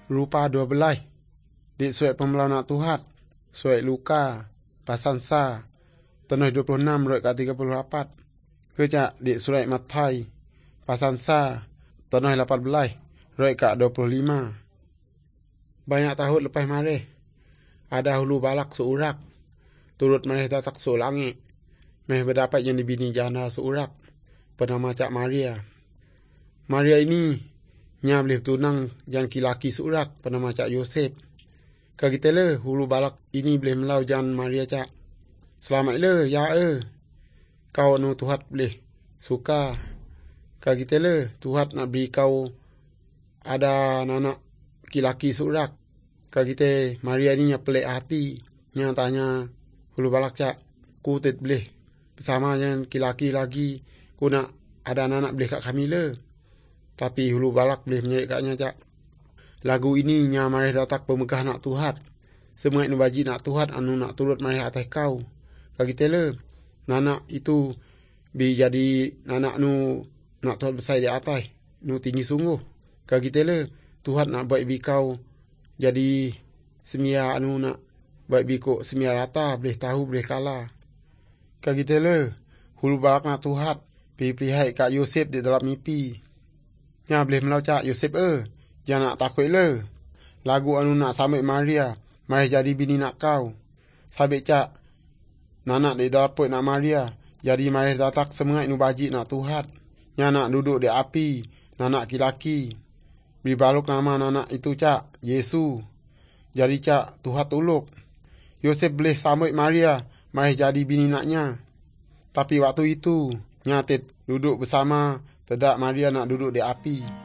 rupa 12. Di surat pembelau nak Tuhan, surat Luka, pasal sa, tanah 26, roy ke 34. Kecak di surat Matai, pasal sa, tanah 18, roy ke 25. Banyak tahun lepas mareh, ada hulu balak seurak, turut mareh datak langit, meh berdapat yang dibini jana seurak, bernama Cak Maria. Maria ini nya boleh tunang jan kilaki seurak, bernama Cak Yosef. Kagita le hulu balak ini boleh melau jan Maria Cak. Selamat le ya kau anu Tuhan boleh suka. Kagita le Tuhan nak beri kau ada anak kilaki seurak. Kagita Maria ni nya pelik hati, nya tanya hulu balak Cak, ku tet boleh bersama jan kilaki lagi, ku nak ada anak boleh kat kami le. Tapi hulu balak boleh menyerik katnya Cak. Lagu ini nya mareh datak pemegah nak Tuhan. Semua nu baji nak Tuhan anu nak turut mareh atas kau. Kagita le nanak itu bi jadi nanak nu nak Tuhan besar di atas, nu tinggi sungguh. Kagita le Tuhan nak buat bi kau jadi semia anu nak buat bi ko semia rata, boleh tahu boleh kalah. Kagita le hulu balak nak Tuhan pilih Kak Yosef di dalam mimpi. Nya boleh melau Cak Yosef jangan nak takut le. Lagu anu nak sampai Maria, mareh jadi bini nak kau. Sabit Cak nanak di dapur nak Maria, jadi mareh datak semangat nu baji nak Tuhan. Nya nak duduk di api, nanak kilaki. Beri baluk nama nanak itu Cak Yesu. Jadi Cak Tuhan tuluk. Yosef boleh sambut Maria, mareh jadi bini naknya. Tapi waktu itu nyatit duduk bersama, tidak Maria nak duduk di api.